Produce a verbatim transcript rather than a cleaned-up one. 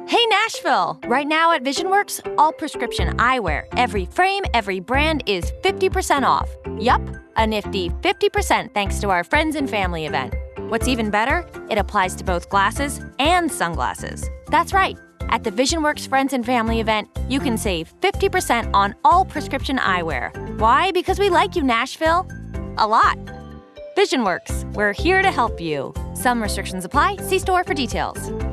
Hey Nashville! Right now at VisionWorks, all prescription eyewear, every frame, every brand is fifty percent off. Yup, a nifty fifty percent thanks to our friends and family event. What's even better, it applies to both glasses and sunglasses. That's right. At the VisionWorks Friends and Family event, you can save fifty percent on all prescription eyewear. Why? Because we like you, Nashville. A lot. VisionWorks, we're here to help you. Some restrictions apply. See store for details.